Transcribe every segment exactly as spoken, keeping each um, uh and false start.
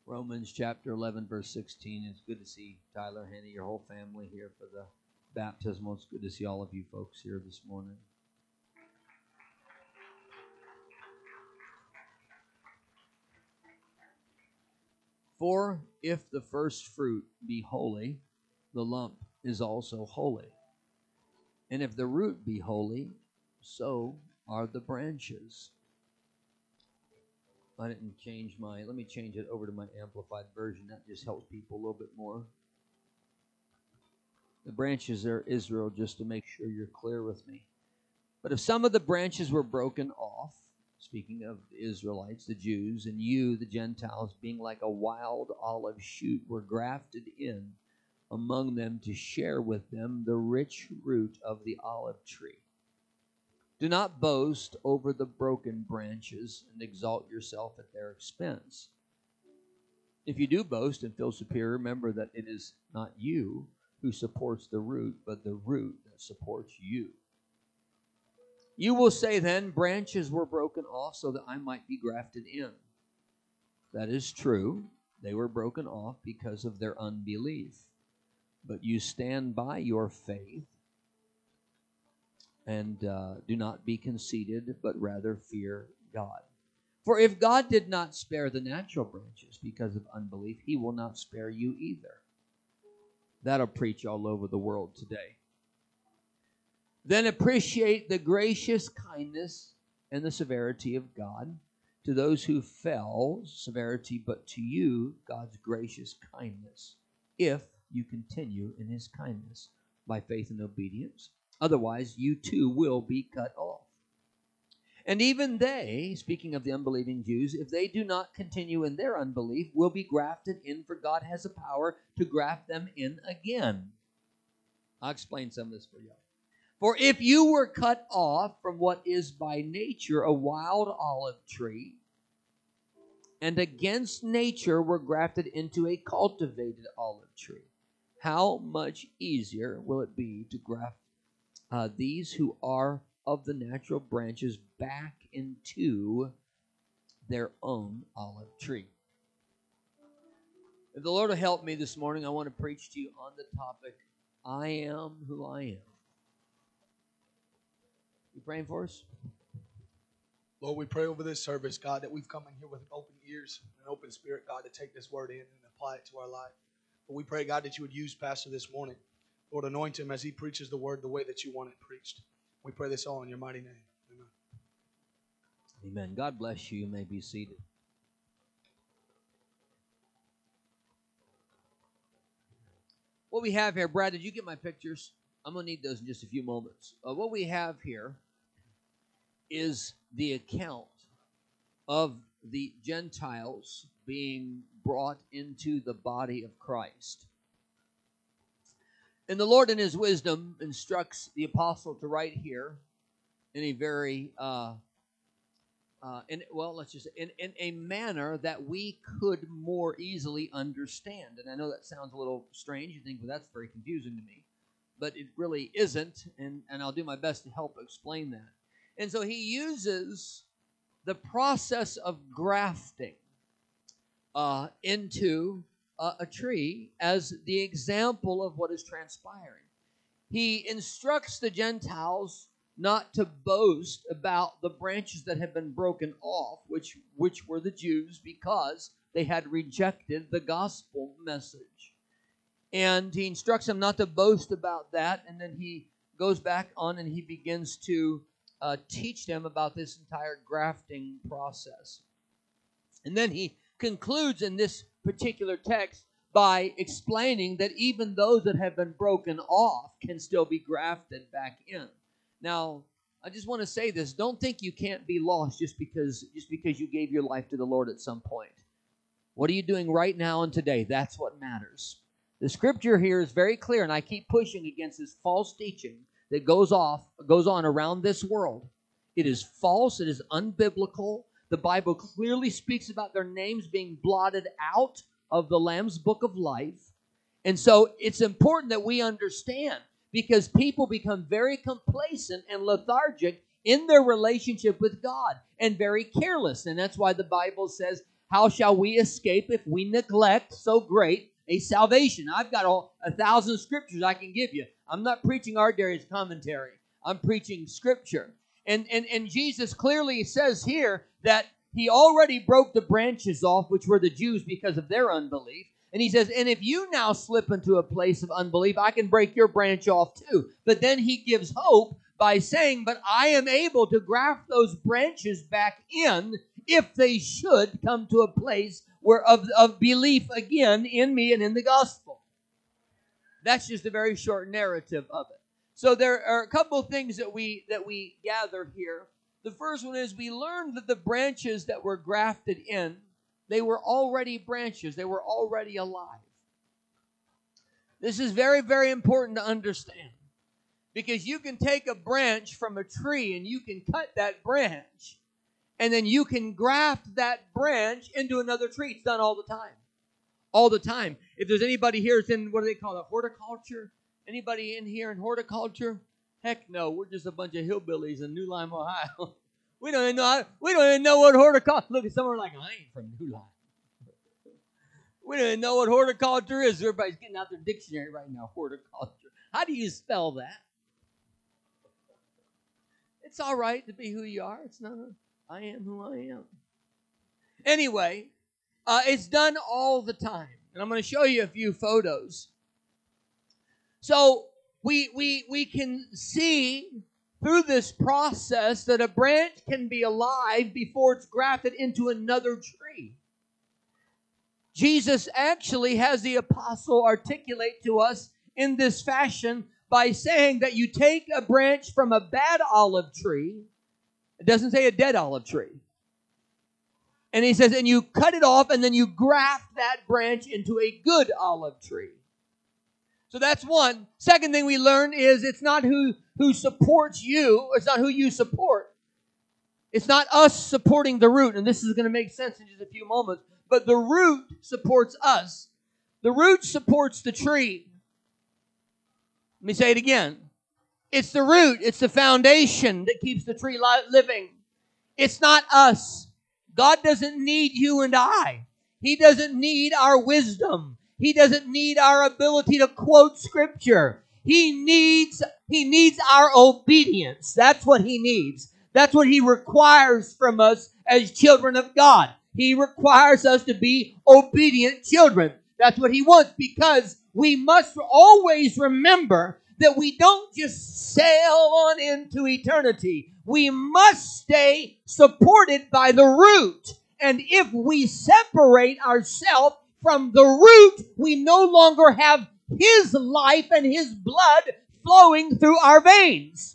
Romans chapter eleven, verse sixteen. It's good to see Tyler, Hannah, your whole family here for the baptismal. It's good to see all of you folks here this morning. For if the first fruit be holy, the lump is also holy. And if the root be holy, so are the branches. I didn't change my, let me change it over to my amplified version. That just helps people a little bit more. The branches are Israel, just to make sure you're clear with me. But if some of the branches were broken off, speaking of the Israelites, the Jews, and you, the Gentiles, being like a wild olive shoot, were grafted in among them to share with them the rich root of the olive tree. Do not boast over the broken branches and exalt yourself at their expense. If you do boast and feel superior, remember that it is not you who supports the root, but the root that supports you. You will say then, branches were broken off so that I might be grafted in. That is true. They were broken off because of their unbelief. But you stand by your faith. And uh, do not be conceited, but rather fear God. For if God did not spare the natural branches because of unbelief, he will not spare you either. That'll preach all over the world today. Then appreciate the gracious kindness and the severity of God. To those who fell, severity, but to you, God's gracious kindness, if you continue in his kindness by faith and obedience. Otherwise, you too will be cut off. And even they, speaking of the unbelieving Jews, if they do not continue in their unbelief, will be grafted in, for God has a power to graft them in again. I'll explain some of this for you. For if you were cut off from what is by nature a wild olive tree, and against nature were grafted into a cultivated olive tree, how much easier will it be to graft Uh, these who are of the natural branches back into their own olive tree? If the Lord will help me this morning, I want to preach to you on the topic, I am who I am. You praying for us? Lord, we pray over this service, God, that we've come in here with open ears and an open spirit, God, to take this word in and apply it to our life. But we pray, God, that you would use Pastor this morning. Lord, anoint him as he preaches the word the way that you want it preached. We pray this all in your mighty name. Amen. Amen. God bless you. You may be seated. What we have here, Brad, did you get my pictures? I'm going to need those in just a few moments. Uh, what we have here is the account of the Gentiles being brought into the body of Christ. And the Lord in his wisdom instructs the apostle to write here in a very, uh, uh, in, well, let's just say, in, in a manner that we could more easily understand. And I know that sounds a little strange. You think, well, that's very confusing to me. But it really isn't, and, and I'll do my best to help explain that. And so he uses the process of grafting uh, into uh, a tree as the example of what is transpiring. He instructs the Gentiles not to boast about the branches that had been broken off, which, which were the Jews, because they had rejected the gospel message. And he instructs them not to boast about that, and then he goes back on and he begins to uh, teach them about this entire grafting process. And then he concludes in this particular text by explaining that even those that have been broken off can still be grafted back in. Now, I just want to say this. Don't think you can't be lost just because, just because you gave your life to the Lord at some point. What are you doing right now and today? That's what matters. The scripture here is very clear, and I keep pushing against this false teaching that goes off, goes on around this world. It is false. It is unbiblical. The Bible clearly speaks about their names being blotted out of the Lamb's book of life. And so it's important that we understand, because people become very complacent and lethargic in their relationship with God and very careless. And that's why the Bible says, how shall we escape if we neglect so great a salvation? I've got all, a thousand scriptures I can give you. I'm not preaching Art Darius commentary. I'm preaching Scripture. And, and, and Jesus clearly says here that he already broke the branches off, which were the Jews, because of their unbelief. And he says, and if you now slip into a place of unbelief, I can break your branch off too. But then he gives hope by saying, but I am able to graft those branches back in if they should come to a place where of, of belief again in me and in the gospel. That's just a very short narrative of it. So there are a couple of things that we that we gather here. The first one is we learned that the branches that were grafted in, they were already branches. They were already alive. This is very, very important to understand. Because you can take a branch from a tree and you can cut that branch. And then you can graft that branch into another tree. It's done all the time. All the time. If there's anybody here that's in, what do they call it, horticulture? Anybody in here in horticulture? Heck no, we're just a bunch of hillbillies in New Lime, Ohio. we don't even know how, we don't even know what horticulture. Look at someone like, I ain't from New Lime. We don't even know what horticulture is. Everybody's getting out their dictionary right now. Horticulture. How do you spell that? It's all right to be who you are. It's not. I am who I am. Anyway, uh, it's done all the time, and I'm going to show you a few photos. So we, we, we can see through this process that a branch can be alive before it's grafted into another tree. Jesus actually has the apostle articulate to us in this fashion by saying that you take a branch from a bad olive tree. It doesn't say a dead olive tree. And he says, and you cut it off and then you graft that branch into a good olive tree. So that's one. Second thing we learn is it's not who, who supports you. It's not who you support. It's not us supporting the root. And this is going to make sense in just a few moments. But the root supports us. The root supports the tree. Let me say it again. It's the root. It's the foundation that keeps the tree li- living. It's not us. God doesn't need you and I. He doesn't need our wisdom. He doesn't need our ability to quote Scripture. He needs, he needs our obedience. That's what he needs. That's what he requires from us as children of God. He requires us to be obedient children. That's what he wants, because we must always remember that we don't just sail on into eternity. We must stay supported by the root. And if we separate ourselves from the root, we no longer have his life and his blood flowing through our veins.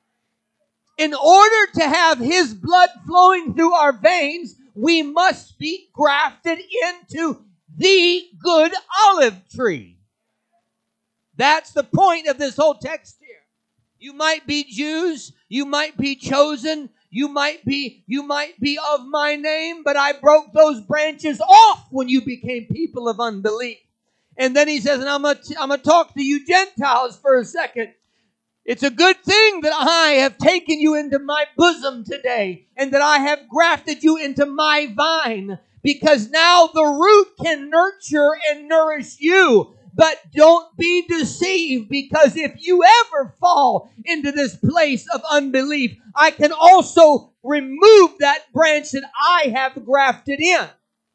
In order to have his blood flowing through our veins, we must be grafted into the good olive tree. That's the point of this whole text here. You might be Jews, you might be chosen, you might be you might be of my name, but I broke those branches off when you became people of unbelief. And then he says, and I'm going to I'm going to talk to you Gentiles for a second. It's a good thing that I have taken you into my bosom today and that I have grafted you into my vine, because now the root can nurture and nourish you. But don't be deceived, because if you ever fall into this place of unbelief, I can also remove that branch that I have grafted in.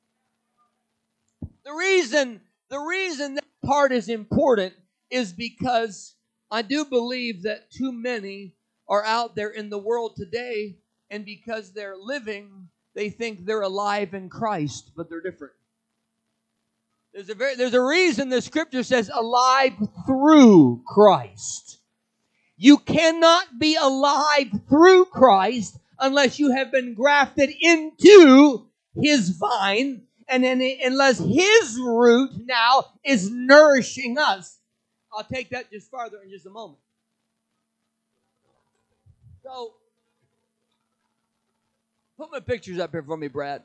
The reason, the reason that part is important is because I do believe that too many are out there in the world today, and because they're living, they think they're alive in Christ, but they're different. There's a very, there's a reason the Scripture says alive through Christ. You cannot be alive through Christ unless you have been grafted into his vine, and then unless his root now is nourishing us. I'll take that just farther in just a moment. So, put my pictures up here for me, Brad.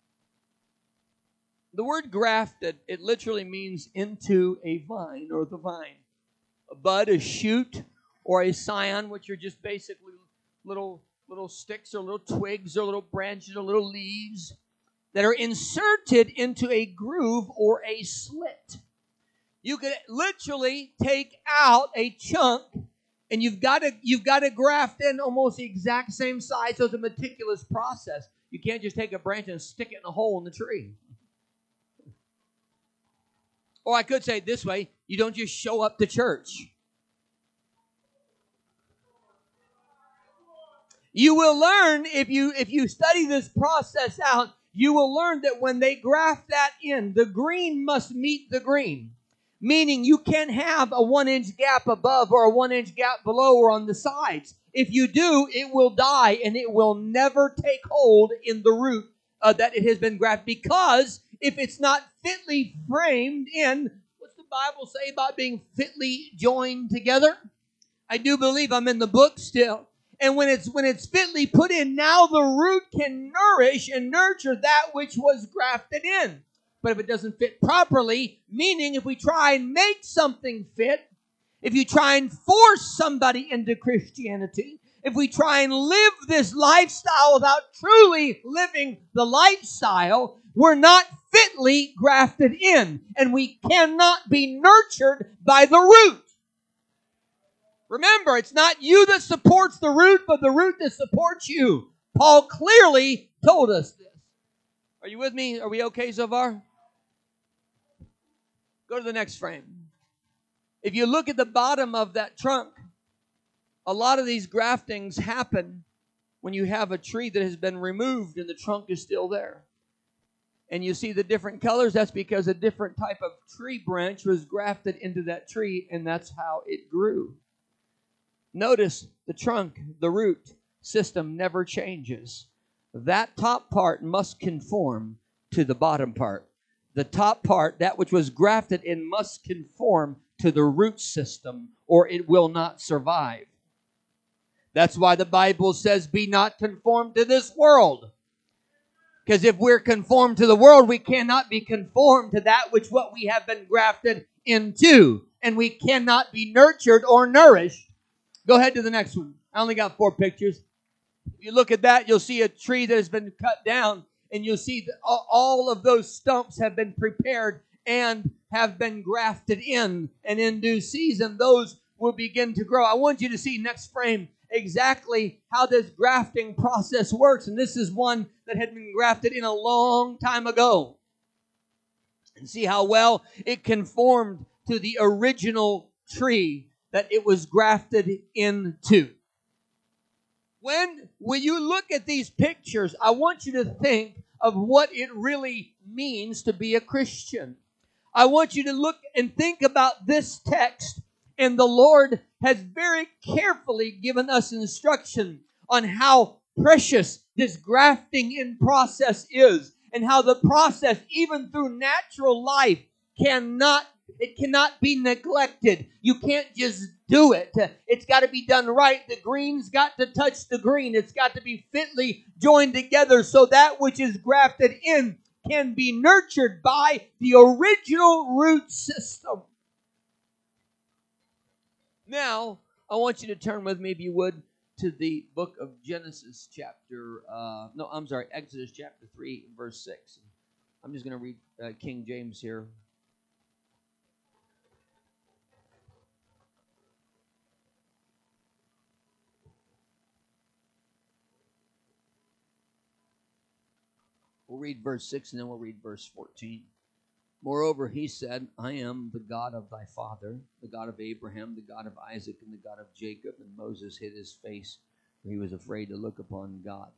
The word grafted, it literally means into a vine or the vine. A bud, a shoot, or a scion, which are just basically little, little sticks or little twigs or little branches or little leaves that are inserted into a groove or a slit. You could literally take out a chunk, and you've got to you've got to graft in almost the exact same size. So it's a meticulous process. You can't just take a branch and stick it in a hole in the tree. Or I could say it this way, you don't just show up to church. You will learn, if you if you study this process out, you will learn that when they graft that in, the green must meet the green. Meaning you can't have a one-inch gap above or a one-inch gap below or on the sides. If you do, it will die and it will never take hold in the root uh, that it has been grafted. Because if it's not fitly framed in, what's the Bible say about being fitly joined together? I do believe I'm in the book still. And when it's when it's fitly put in, now the root can nourish and nurture that which was grafted in. But if it doesn't fit properly, meaning if we try and make something fit, if you try and force somebody into Christianity, if we try and live this lifestyle without truly living the lifestyle, we're not fitly grafted in, and we cannot be nurtured by the root. Remember, it's not you that supports the root, but the root that supports you. Paul clearly told us this. Are you with me? Are we okay so far? Go to the next frame. If you look at the bottom of that trunk, a lot of these graftings happen when you have a tree that has been removed and the trunk is still there. And you see the different colors. That's because a different type of tree branch was grafted into that tree, and that's how it grew. Notice the trunk, the root system never changes. That top part must conform to the bottom part. The top part, that which was grafted in, must conform to the root system, or it will not survive. That's why the Bible says, be not conformed to this world. Because if we're conformed to the world, we cannot be conformed to that which what we have been grafted into. And we cannot be nurtured or nourished. Go ahead to the next one. I only got four pictures. If you look at that, you'll see a tree that has been cut down. And you'll see that all of those stumps have been prepared and have been grafted in. And in due season, those will begin to grow. I want you to see next frame exactly how this grafting process works. And this is one that had been grafted in a long time ago. And see how well it conformed to the original tree that it was grafted into. When, when you look at these pictures, I want you to think of what it really means to be a Christian. I want you to look and think about this text, and the Lord has very carefully given us instruction on how precious this grafting in process is, and how the process, even through natural life, cannot It cannot be neglected. You can't just do it. It's got to be done right. The green's got to touch the green. It's got to be fitly joined together so that which is grafted in can be nurtured by the original root system. Now, I want you to turn with me, if you would, to the book of Genesis chapter, uh, no, I'm sorry, Exodus chapter three, verse six. I'm just going to read uh, King James here. We'll read verse six and then we'll read verse fourteen. Moreover, he said, I am the God of thy father, the God of Abraham, the God of Isaac, and the God of Jacob. And Moses hid his face, for he was afraid to look upon God.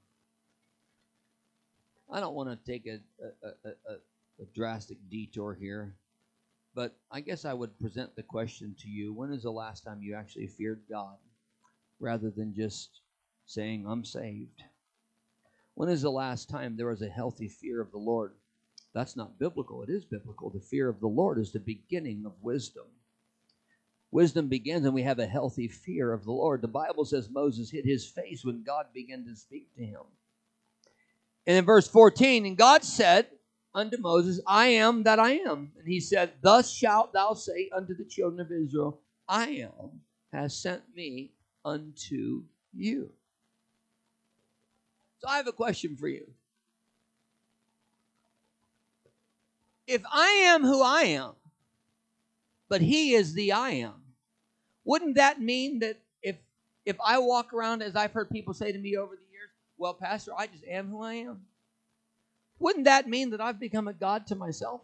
I don't want to take a, a, a, a, a drastic detour here, but I guess I would present the question to you, when is the last time you actually feared God, rather than just saying, I'm saved? When is the last time there was a healthy fear of the Lord? That's not biblical. It is biblical. The fear of the Lord is the beginning of wisdom. Wisdom begins when we have a healthy fear of the Lord. The Bible says Moses hid his face when God began to speak to him. And in verse fourteen, and God said unto Moses, I am that I am. And he said, thus shalt thou say unto the children of Israel, I am has sent me unto you. So I have a question for you. if I am who I am, but He is the I am, wouldn't that mean that if if I walk around, as I've heard people say to me over the years, well, Pastor, I just am who I am, wouldn't that mean that I've become a God to myself?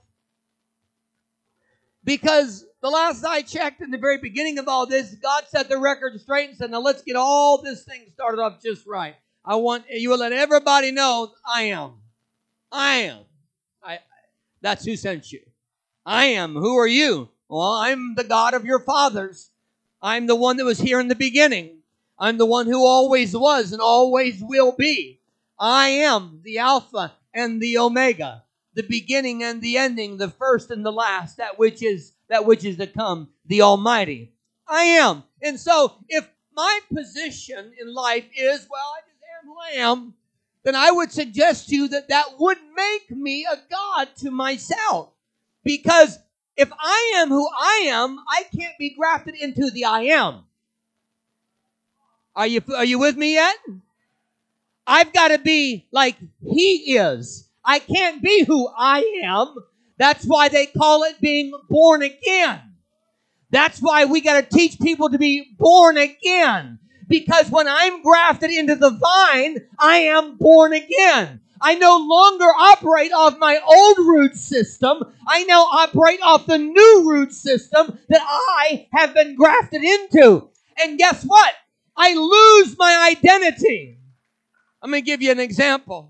Because the last I checked, in the very beginning of all this, God set the record straight and said, now let's get all this thing started off just right. I want you to let everybody know I am. I am. I. That's who sent you. I am. Who are you? Well, I'm the God of your fathers. I'm the one that was here in the beginning. I'm the one who always was and always will be. I am the Alpha and the Omega, the beginning and the ending, the first and the last, that which is that which is to come, the Almighty. I am. And so if my position in life is, well, I just am who I am, then I would suggest to you that that would make me a God to myself. Because if I am who I am, I can't be grafted into the I am. Are you, are you with me yet? I've got to be like He is. I can't be who I am. That's why they call it being born again. That's why we got to teach people to be born again. Because when I'm grafted into the vine, I am born again. I no longer operate off my old root system. I now operate off the new root system that I have been grafted into. And guess what? I lose my identity. I'm going to give you an example.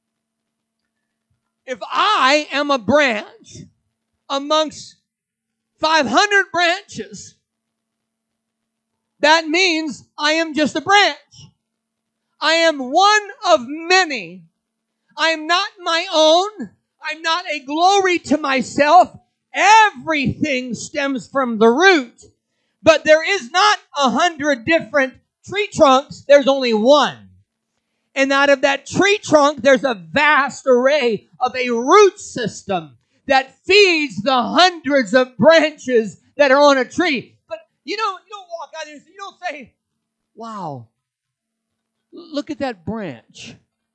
If I am a branch amongst five hundred branches, that means I am just a branch. I am one of many. I am not my own. I'm not a glory to myself. Everything stems from the root. But there is not a hundred different tree trunks. There's only one. And out of that tree trunk, there's a vast array of a root system that feeds the hundreds of branches that are on a tree. But you don't, you don't walk out there and you don't say, wow, look at that branch.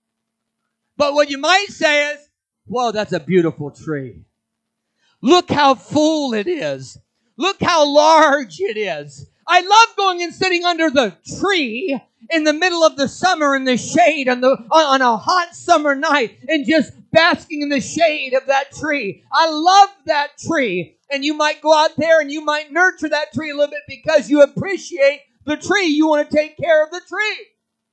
But what you might say is, whoa, that's a beautiful tree. Look how full it is. Look how large it is. I love going and sitting under the tree in the middle of the summer in the shade on, the, on a hot summer night and just basking in the shade of that tree. I love that tree. And you might go out there and you might nurture that tree a little bit because you appreciate the tree. You want to take care of the tree.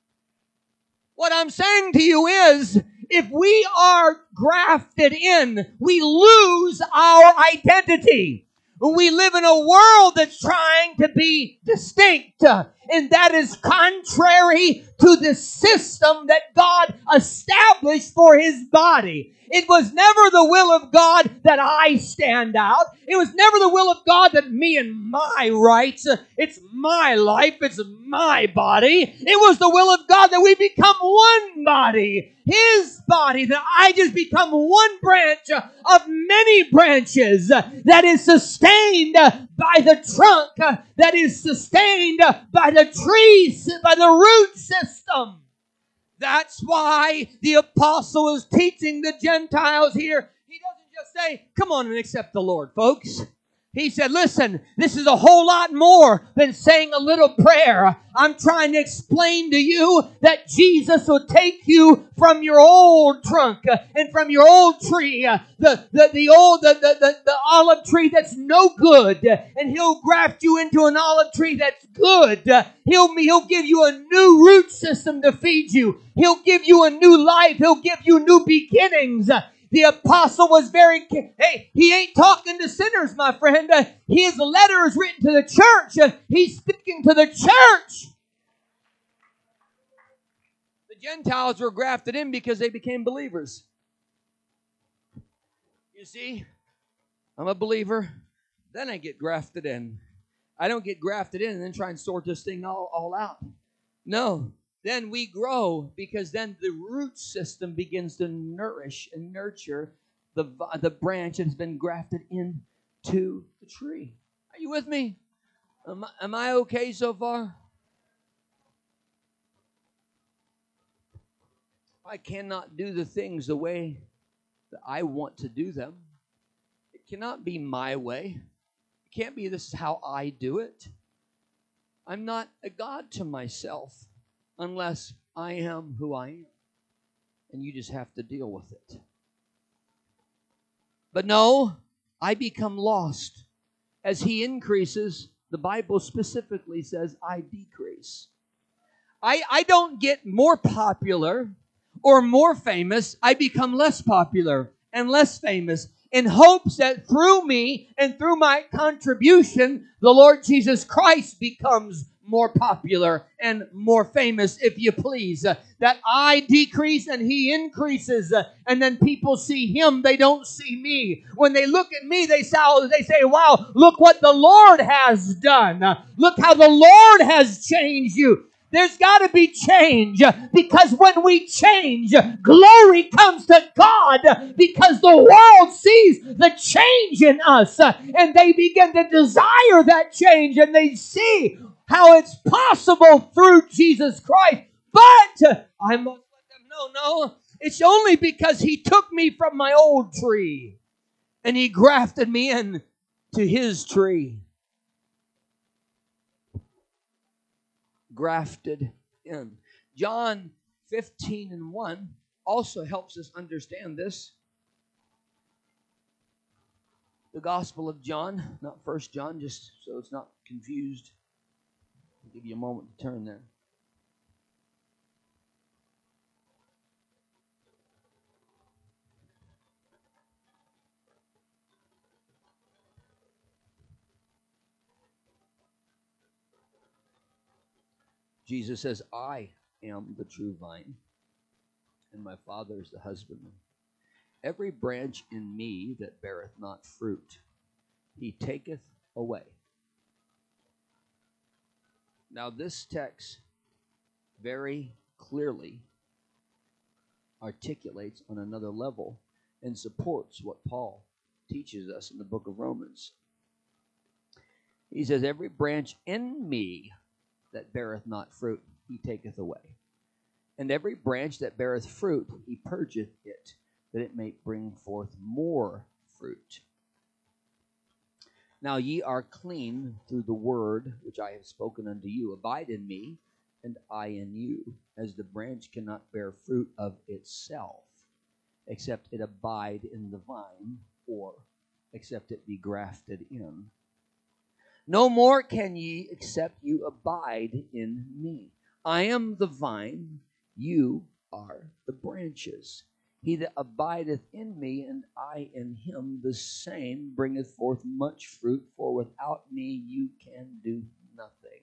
What I'm saying to you is, if we are grafted in, we lose our identity. We live in a world that's trying to be distinct, and that is contrary to the system that God established for His body. It was never the will of God that I stand out. It was never the will of God that me and my rights, it's my life, it's my body. It was the will of God that we become one body, His body, that I just become one branch of many branches that is sustained by the trunk, that is sustained by the trees, by the root system. That's why the apostle is teaching the Gentiles here. He doesn't just say, come on and accept the Lord, folks. He said, listen, this is a whole lot more than saying a little prayer. I'm trying to explain to you that Jesus will take you from your old trunk uh, and from your old tree, uh, the, the, the old, the, the, the, the olive tree that's no good, uh, and He'll graft you into an olive tree that's good. Uh, he'll, he'll give you a new root system to feed you. He'll give you a new life. He'll give you new beginnings. Uh, The apostle was very, hey, he ain't talking to sinners, my friend. Uh, his letter is written to the church. Uh, he's speaking to the church. The Gentiles were grafted in because they became believers. You see, I'm a believer, then I get grafted in. I don't get grafted in and then try and sort this thing all, all out. No. Then we grow because then the root system begins to nourish and nurture the, the branch that has been grafted into the tree. Are you with me? Am I, am I okay so far? I cannot do the things the way that I want to do them. cannot be my way. It can't be this is how I do it. I'm not a God to myself unless I am who I am. And you just have to deal with it. But no, I become lost. As he increases, the Bible specifically says, I decrease. I, I don't get more popular or more famous. I become less popular and less famous in hopes that through me and through my contribution, the Lord Jesus Christ becomes more popular and more famous, if you please. Uh, that I decrease and he increases. Uh, and then people see him, they don't see me. When they look at me, they say, they say wow, look what the Lord has done. Uh, look how the Lord has changed you. There's got to be change, because when we change, glory comes to God, because the world sees the change in us, and they begin to desire that change, and they see how it's possible through Jesus Christ. But I must let them know, no, it's only because he took me from my old tree and he grafted me in to his tree. Grafted in. John fifteen and one also helps us understand this. The Gospel of John, not First John, just so it's not confused. I'll give you a moment to turn there. Jesus says, I am the true vine, and my Father is the husbandman. Every branch in me that beareth not fruit, he taketh away. Now this text very clearly articulates on another level and supports what Paul teaches us in the book of Romans. He says, every branch in me that beareth not fruit, he taketh away. And every branch that beareth fruit, he purgeth it, that it may bring forth more fruit. Now ye are clean through the word which I have spoken unto you. Abide in me, and I in you, as the branch cannot bear fruit of itself, except it abide in the vine, or except it be grafted in. No more can ye, except you abide in me. I am the vine, you are the branches. He that abideth in me, and I in him, the same bringeth forth much fruit, for without me you can do nothing.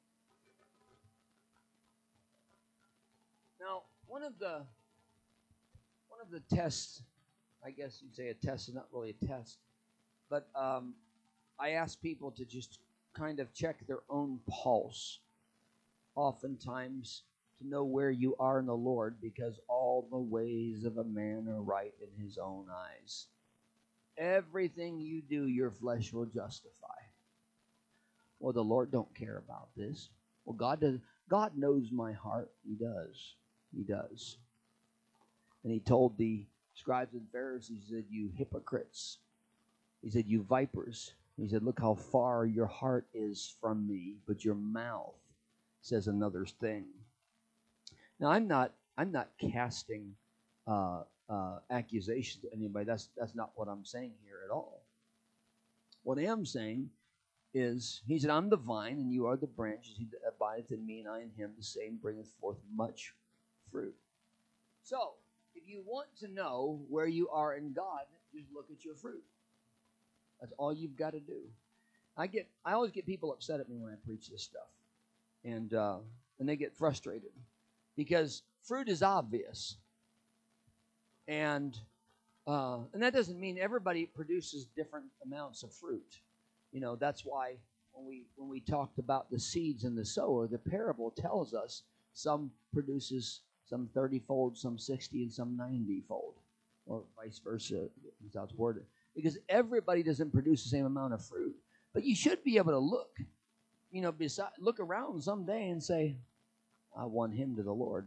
Now, one of the one of the tests, I guess you'd say a test is not really a test, but um, I ask people to just kind of check their own pulse, oftentimes to know where you are in the Lord, because all the ways of a man are right in his own eyes. Everything you do, your flesh will justify. Well, the Lord don't care about this. Well, God does. God knows my heart. He does. He does. And he told the scribes and Pharisees, he said, you hypocrites. He said, you vipers. He said, look how far your heart is from me, but your mouth says another thing. Now, I'm not I'm not casting uh, uh, accusations to anybody. That's that's not what I'm saying here at all. What I am saying is, he said, I'm the vine, and you are the branches. He that abideth in me, and I in him, the same bringeth forth much fruit. So, if you want to know where you are in God, just look at your fruit. That's all you've got to do. I get I always get people upset at me when I preach this stuff, and uh, and they get frustrated. Because fruit is obvious, and uh, and that doesn't mean everybody produces different amounts of fruit. You know, that's why when we when we talked about the seeds and the sower, the parable tells us some produces some thirty-fold, some sixty, and some ninety-fold, or vice versa, as that's worded. Because everybody doesn't produce the same amount of fruit, but you should be able to look, you know, beside, look around someday and say, I won him to the Lord.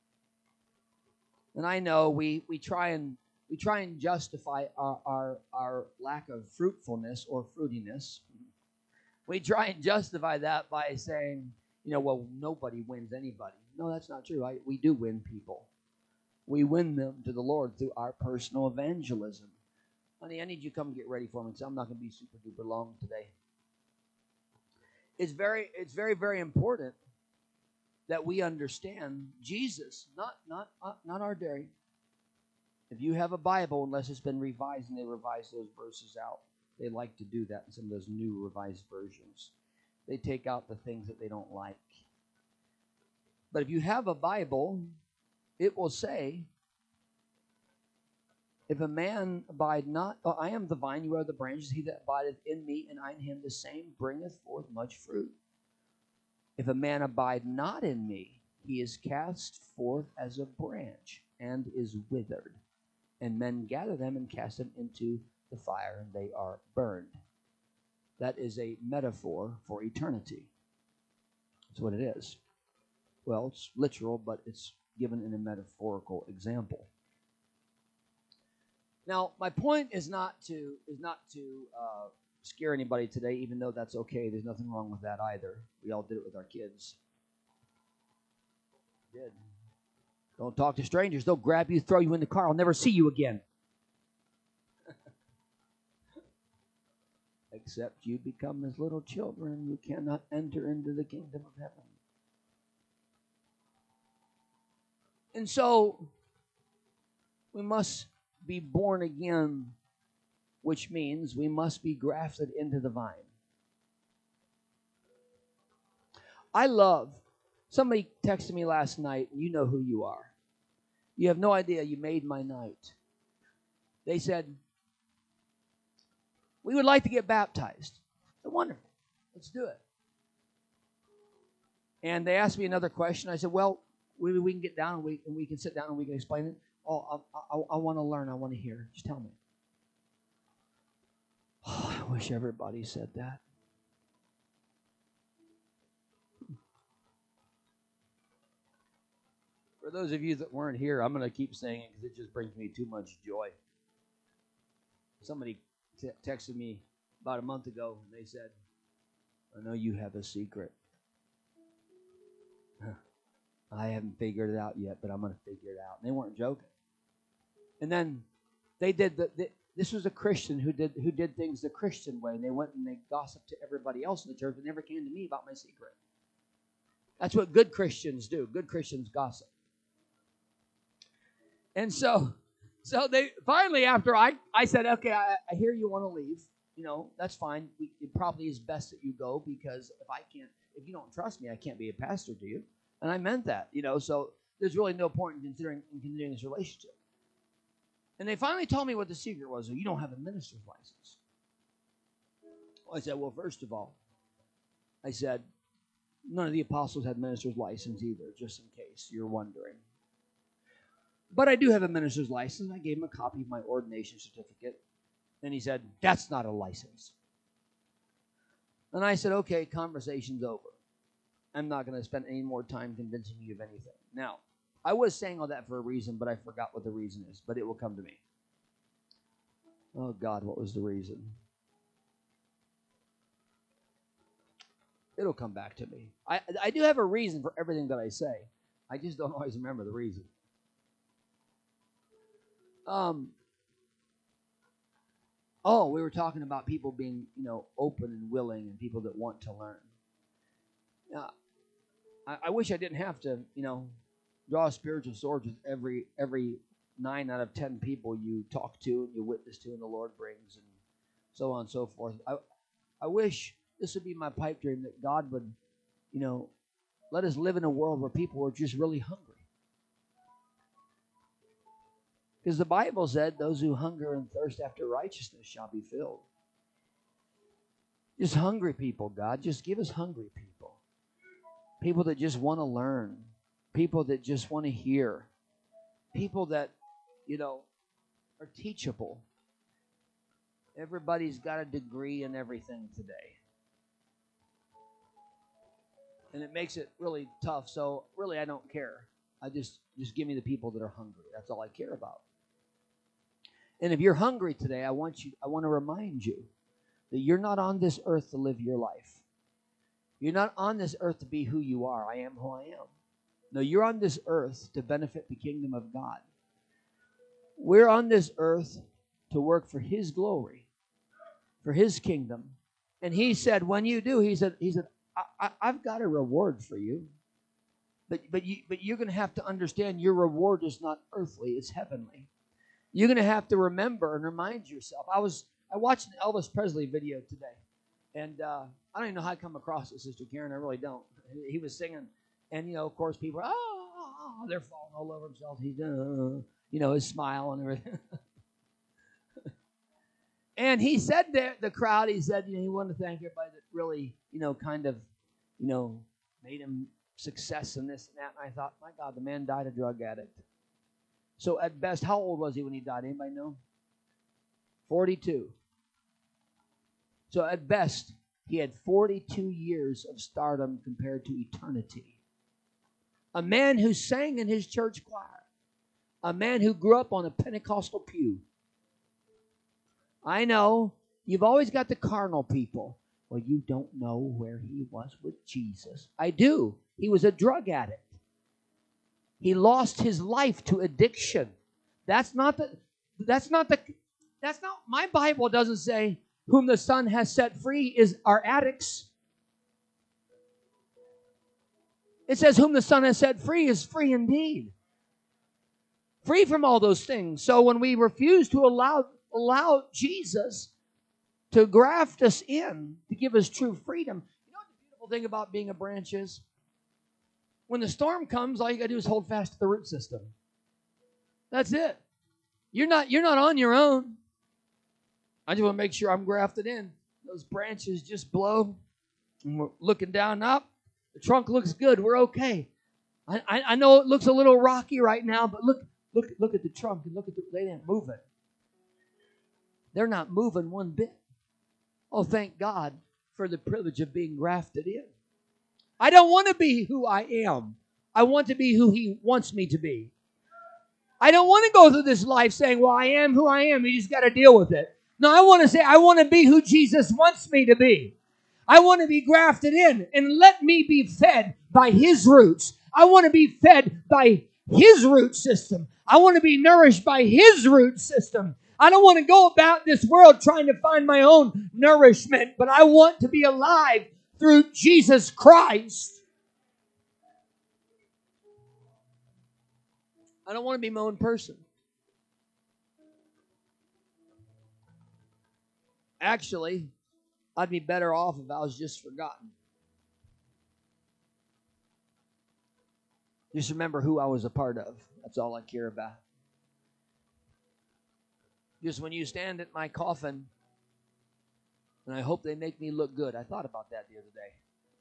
And I know we, we try and we try and justify our our our, lack of fruitfulness or fruitiness. We try and justify that by saying, you know, well, nobody wins anybody. No, that's not true. I, we do win people. We win them to the Lord through our personal evangelism. Honey, I need you to come get ready for me because I'm not going to be super duper long today. It's very, it's very, very important that we understand Jesus, not, not, uh, not our day. If you have a Bible, unless it's been revised and they revise those verses out, they like to do that in some of those new revised versions. They take out the things that they don't like. But if you have a Bible, it will say, if a man abide not, oh, I am the vine, you are the branches, he that abideth in me, and I in him, the same bringeth forth much fruit. If a man abide not in me, he is cast forth as a branch, and is withered. And men gather them and cast them into the fire, and they are burned. That is a metaphor for eternity. That's what it is. Well, it's literal, but it's given in a metaphorical example. Now, my point is not to is not to uh, scare anybody today, even though that's okay. There's nothing wrong with that either. We all did it with our kids. We did. Don't talk to strangers. They'll grab you, throw you in the car. I'll never see you again. Except you become as little children, you cannot enter into the kingdom of heaven. And so, we must be born again, which means we must be grafted into the vine. I love, somebody texted me last night, and you know who you are. You have no idea, you made my night. They said, we would like to get baptized. I said, wonderful, let's do it. And they asked me another question. I said, well, we, we can get down and we, and we can sit down and we can explain it. Oh, I, I, I want to learn. I want to hear. Just tell me. Oh, I wish everybody said that. For those of you that weren't here, I'm going to keep saying it because it just brings me too much joy. Somebody t- texted me about a month ago, and they said, I know you have a secret. I haven't figured it out yet, but I'm going to figure it out. And they weren't joking. And then they did the, the this was a Christian who did who did things the Christian way, and they went and they gossiped to everybody else in the church, but never came to me about my secret. That's what good Christians do. Good Christians gossip. And so, so they finally, after I, I said, okay, I, I hear you want to leave. You know, that's fine. We, it probably is best that you go, because if I can't, if you don't trust me, I can't be a pastor to you. And I meant that, you know, so there's really no point in considering in continuing this relationship. And they finally told me what the secret was. You don't have a minister's license. Well, I said, well, first of all, I said, none of the apostles had minister's license either, just in case you're wondering. But I do have a minister's license. I gave him a copy of my ordination certificate. And he said, that's not a license. And I said, okay, conversation's over. I'm not going to spend any more time convincing you of anything. Now, I was saying all that for a reason, but I forgot what the reason is. But it will come to me. Oh, God, what was the reason? It'll come back to me. I, I do have a reason for everything that I say. I just don't always remember the reason. Um. Oh, we were talking about people being, you know, open and willing, and people that want to learn. Now, I, I wish I didn't have to, you know, draw a spiritual sword with every every nine out of ten people you talk to and you witness to and the Lord brings, and so on and so forth. I I wish this would be my pipe dream, that God would, you know, let us live in a world where people are just really hungry. Because the Bible said, those who hunger and thirst after righteousness shall be filled. Just hungry people, God. Just give us hungry people. People that just want to learn. People that just want to hear. People that, you know, are teachable. Everybody's got a degree in everything today. And it makes it really tough. So really, I don't care. I just, just give me the people that are hungry. That's all I care about. And if you're hungry today, I want you, I want to remind you that you're not on this earth to live your life. You're not on this earth to be who you are. I am who I am. No, you're on this earth to benefit the kingdom of God. We're on this earth to work for His glory, for His kingdom. And He said, when you do, He said, He said, I, I, I've got a reward for you. But but you but you're going to have to understand your reward is not earthly, it's heavenly. You're going to have to remember and remind yourself. I was I watched an Elvis Presley video today, and uh, I don't even know how I come across it, Sister Karen. I really don't. He was singing, and you know, of course, people, are, oh, they're falling all over themselves. He's, uh, you know, his smile and everything. And he said to the crowd, he said, you know, he wanted to thank everybody that really, you know, kind of, you know, made him success in this and that. And I thought, my God, the man died a drug addict. So at best, how old was he when he died? Anybody know? forty-two. So at best, he had forty-two years of stardom compared to eternity. A man who sang in his church choir. A man who grew up on a Pentecostal pew. I know, you've always got the carnal people. Well, you don't know where he was with Jesus. I do. He was a drug addict. He lost his life to addiction. That's not the, that's not the, that's not, my Bible doesn't say, whom the Son has set free is are addicts. It says, whom the Son has set free is free indeed. Free from all those things. So when we refuse to allow, allow Jesus to graft us in, to give us true freedom, you know what the beautiful thing about being a branch is? When the storm comes, all you got to do is hold fast to the root system. That's it. You're not, you're not on your own. I just want to make sure I'm grafted in. Those branches just blow. And we're looking down up. The trunk looks good. We're okay. I, I, I know it looks a little rocky right now, but look, look, look at the trunk and look at the, they ain't moving. They're not moving one bit. Oh, thank God for the privilege of being grafted in. I don't want to be who I am. I want to be who He wants me to be. I don't want to go through this life saying, well, I am who I am. You just got to deal with it. No, I want to say, I want to be who Jesus wants me to be. I want to be grafted in and let me be fed by His roots. I want to be fed by His root system. I want to be nourished by His root system. I don't want to go about this world trying to find my own nourishment, but I want to be alive through Jesus Christ. I don't want to be my own person. Actually, I'd be better off if I was just forgotten. Just remember who I was a part of. That's all I care about. Just when you stand at my coffin, and I hope they make me look good. I thought about that the other day.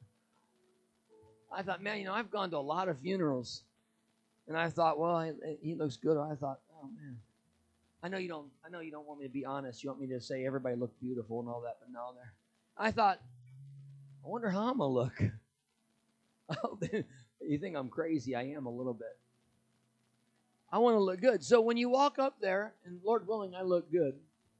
I thought, man, you know, I've gone to a lot of funerals. And I thought, well, I, he looks good. I thought, oh, man. I know you don't I know you don't want me to be honest. You want me to say everybody looked beautiful and all that, but no, there. I thought, I wonder how I'm going to look. You think I'm crazy? I am a little bit. I want to look good. So when you walk up there, and Lord willing, I look good,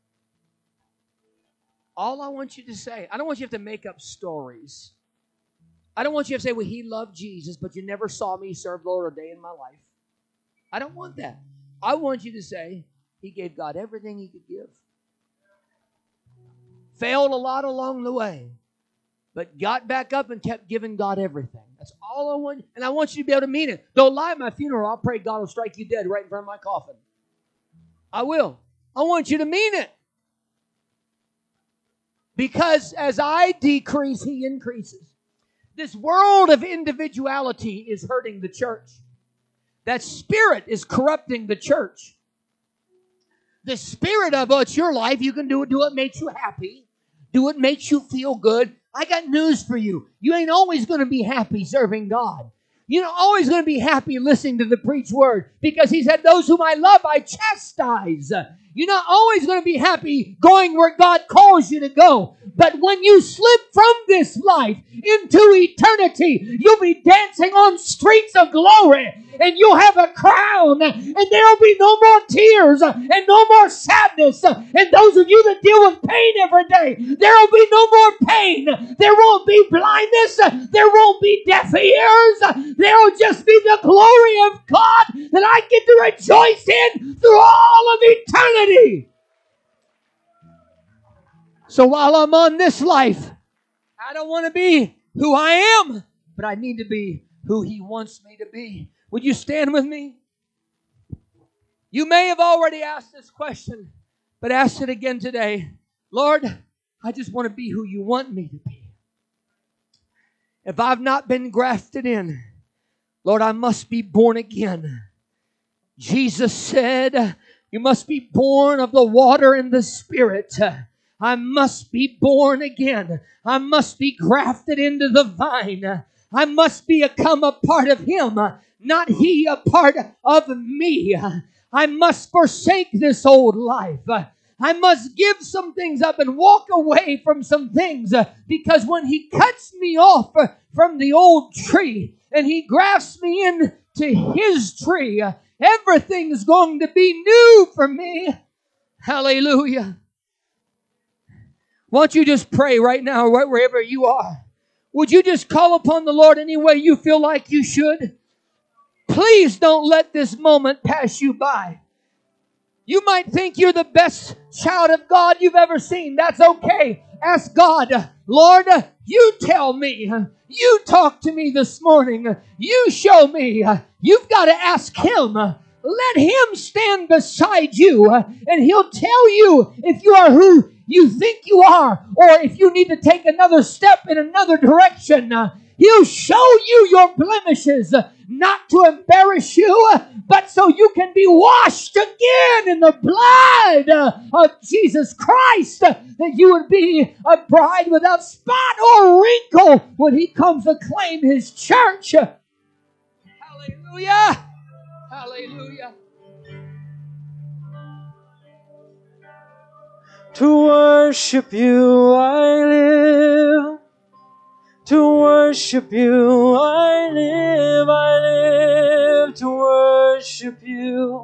all I want you to say, I don't want you to have to make up stories. I don't want you to say, well, he loved Jesus, but you never saw me serve the Lord a day in my life. I don't want that. I want you to say, he gave God everything he could give. Failed a lot along the way, but got back up and kept giving God everything. That's all I want. And I want you to be able to mean it. Don't lie at my funeral. I'll pray God will strike you dead right in front of my coffin. I will. I want you to mean it. Because as I decrease, he increases. This world of individuality is hurting the church. That spirit is corrupting the church. The spirit of, oh, it's your life. You can do it. Do what makes you happy. Do what makes you feel good. I got news for you. You ain't always going to be happy serving God. You're not always going to be happy listening to the preached word. Because he said, those whom I love, I chastise. You're not always going to be happy going where God calls you to go. But when you slip from this life into eternity, you'll be dancing on streets of glory, and you'll have a crown, and there'll be no more tears and no more sadness. And those of you that deal with pain every day, there'll be no more pain. There won't be blindness. There won't be deaf ears. There'll just be the glory of God that I get to rejoice in through all of eternity. So while I'm on this life, I don't want to be who I am, but I need to be who He wants me to be. Would you stand with me? You may have already asked this question, but ask it again today. Lord, I just want to be who You want me to be. If I've not been grafted in, Lord, I must be born again. Jesus said, you must be born of the water and the Spirit. I must be born again. I must be grafted into the vine. I must become a part of Him, not He a part of me. I must forsake this old life. I must give some things up and walk away from some things, because when He cuts me off from the old tree and He grafts me into His tree, everything's going to be new for me. Hallelujah. Why don't you just pray right now, right wherever you are? Would you just call upon the Lord any way you feel like you should? Please don't let this moment pass you by. You might think you're the best child of God you've ever seen. That's okay. Ask God, Lord, You tell me. You talk to me this morning. You show me. You've got to ask Him. Let Him stand beside you, and He'll tell you if you are who you think you are, or if you need to take another step in another direction. He'll show you your blemishes, not to embarrass you, but so you can be washed again in the blood of Jesus Christ, that you would be a bride without spot or wrinkle when He comes to claim His church. Hallelujah! Hallelujah! To worship You I live. To worship You I live. I live to worship You.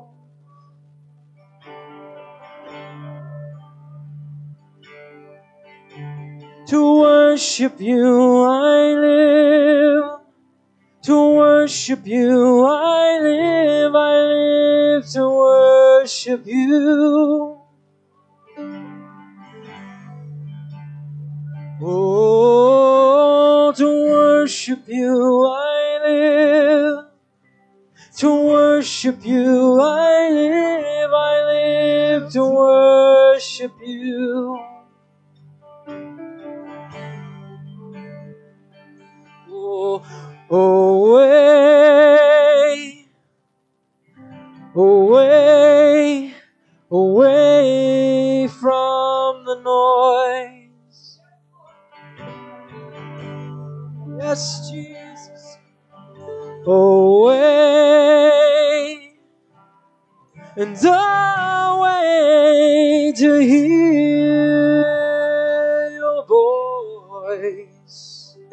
To worship You I live. To worship You I live. I live to worship You. Oh, to worship You I live. To worship You I live. I live to worship You. Oh, away, away, away from the noise. Yes, Jesus. Away and away to hear Your voice.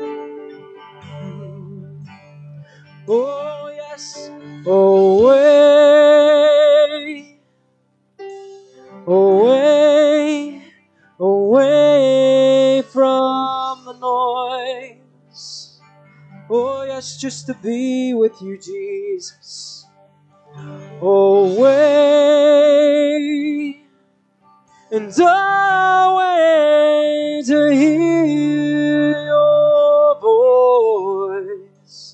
Oh, yes. Away, away, away from the noise. Oh, yes, just to be with You, Jesus. Away and away to hear Your voice.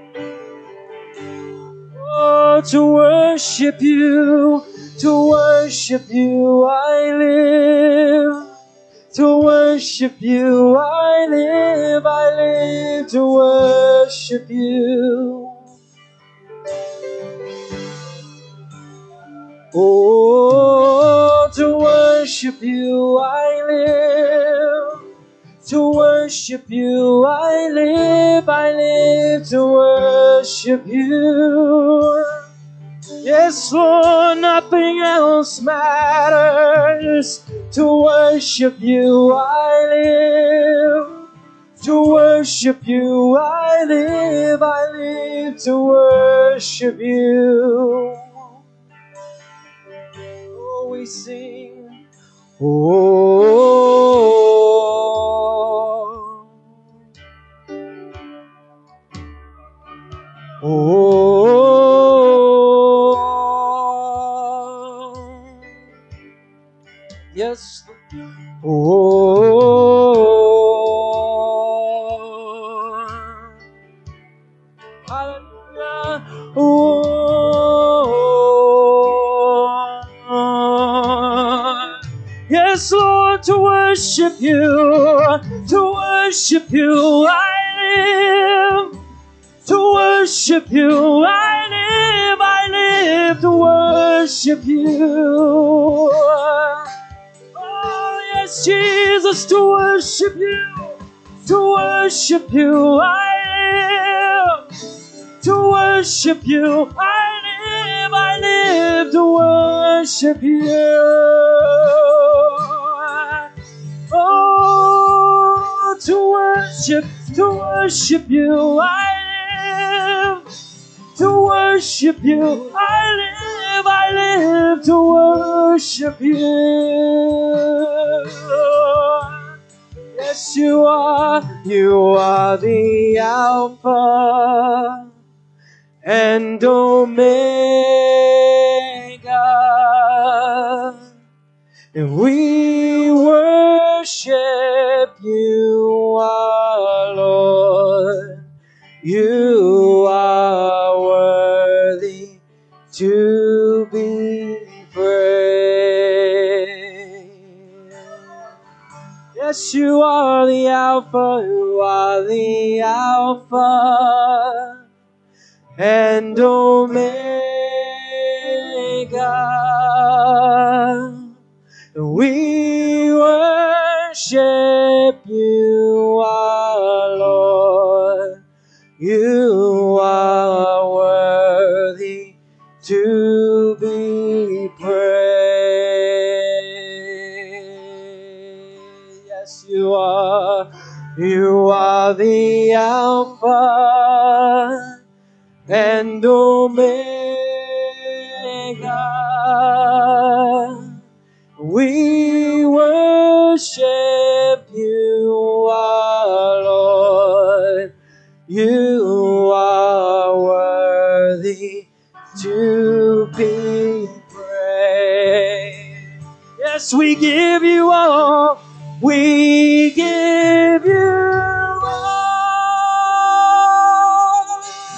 Oh, to worship You, to worship You I live. To worship You I live. I live to worship You. Oh, to worship You I live. To worship You I live. I live to worship You. Yes, Lord, nothing else matters. To worship you I live. To worship you I live. I live to worship you. Oh, we sing. Oh. Oh, yes. Oh, hallelujah. Oh, yes, Lord, to worship you, to worship you I live. To worship you, I live, I live to worship you. Oh, yes, Jesus, to worship you, to worship you, I live. To worship you, I live, I live to worship you. Oh, to worship, to worship you, I live. To worship you, I live, I live to worship you. Yes, you are, you are the Alpha and Omega. And we worship you, our Lord. You are worthy to be praised. Yes, you are the Alpha, you are the Alpha and Omega. We worship you, our Lord. You are worthy to be praised. Yes, you are. You are the Alpha and Omega. We worship you, our Lord. You are worthy to be praised. Yes, we give you all. We give you all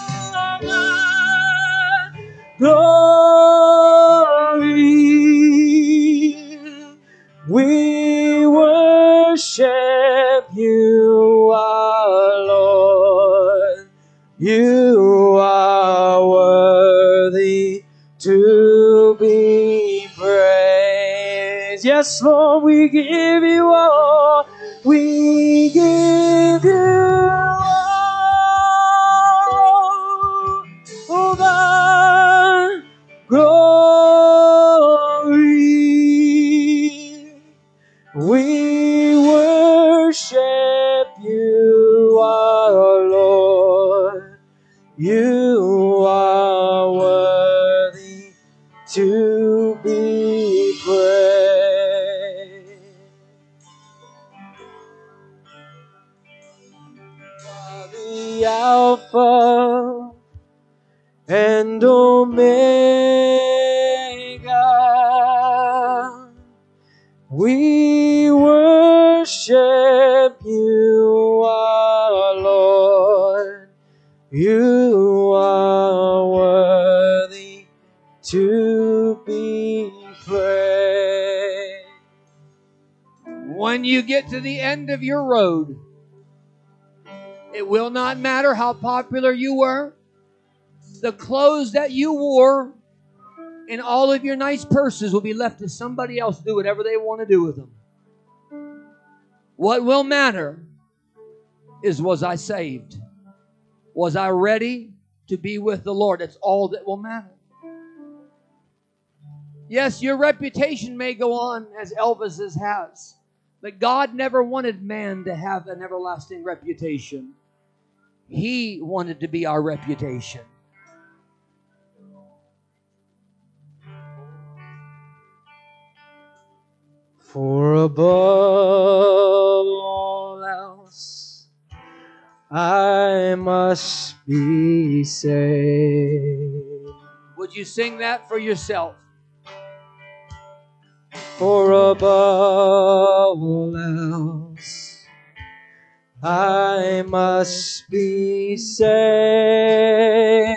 glory. We worship you, our Lord. You are worthy to be praised. Yes, Lord, we give you all. We give you all. Oh God, glory. We worship you, our Lord. You are worthy to be praised. The Alpha and Omega. We worship you, our Lord. You are worthy to be praised. When you get to the end of your road, it will not matter how popular you were, the clothes that you wore, and all of your nice purses will be left to somebody else to do whatever they want to do with them. What will matter is, was I saved? Was I ready to be with the Lord? That's all that will matter. Yes, your reputation may go on as Elvis's has, but God never wanted man to have an everlasting reputation. He wanted to be our reputation. For above all else, I must be saved. Would you sing that for yourself? For above all else, I must be saved.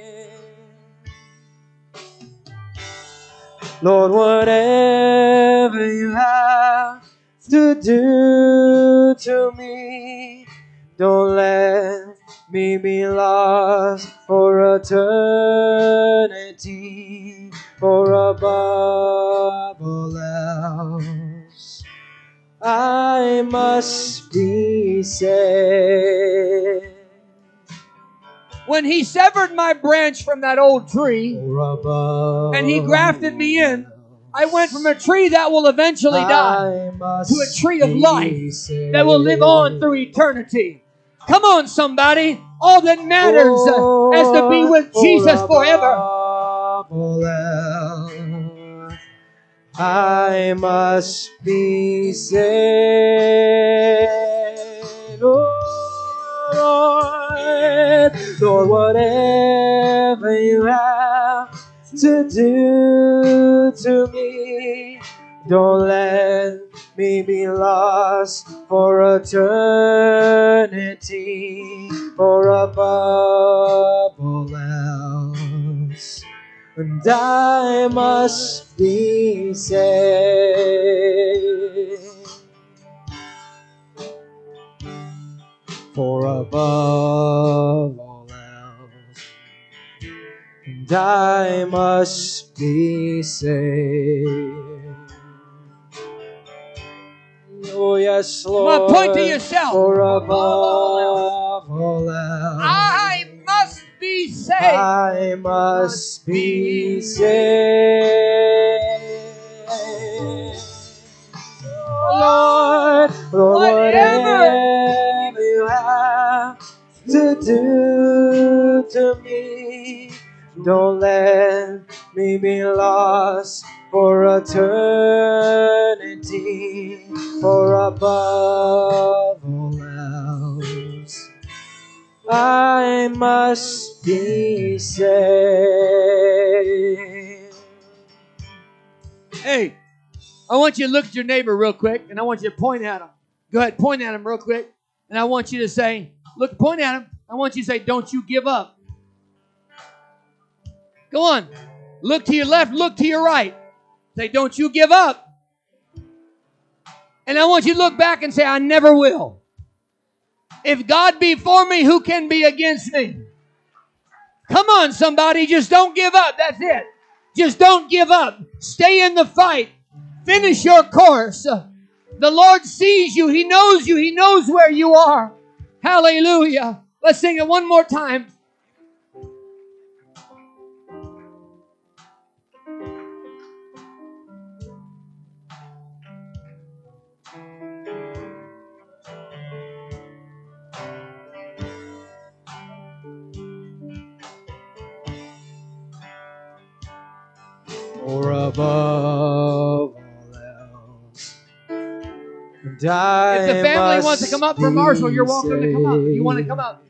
Lord, whatever you have to do to me, don't let me be lost for eternity. For above all else, I must be saved. When he severed my branch from that old tree and he grafted me in, I went from a tree that will eventually die to a tree of life that will live on through eternity. Come on, somebody. All that matters uh, is to be with Jesus forever. I must be saved. Oh, Lord, Lord, whatever you have to do to me, don't let me be lost for eternity. For above all else, and I must be saved. For above all else, and I must be saved. Oh yes, Lord. Come on, point to yourself. For above all else, I must be saved. I must be saved. Lord, Lord, whatever you have to do to me, don't let me be lost for eternity. For above all else, I must be saved. Hey, I want you to look at your neighbor real quick, and I want you to point at him. Go ahead, point at him real quick. And I want you to say, look, point at him. I want you to say, don't you give up. Go on. Look to your left, look to your right. Say, don't you give up. And I want you to look back and say, I never will. If God be for me, who can be against me? Come on, somebody. Just don't give up. That's it. Just don't give up. Stay in the fight. Finish your course. The Lord sees you. He knows you. He knows where you are. Hallelujah. Let's sing it one more time. For above all else, and I If the family must wants to come up for Marshall, you're welcome be to come up. saved. You want to come up?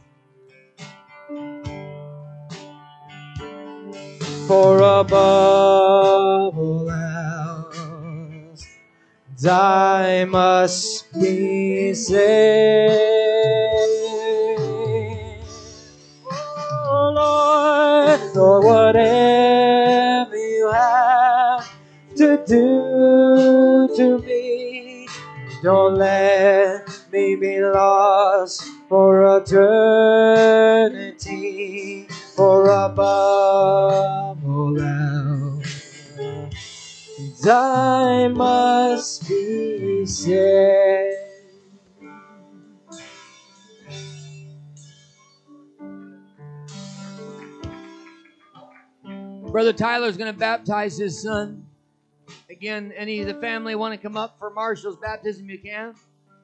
For above all else, and I must be saved. Oh Lord, Lord, whatever you have to do to me, don't let me be lost for eternity. For above all else, and I must be saved. Brother Tyler's going to baptize his son. Again, any of the family want to come up for Marshall's baptism, you can.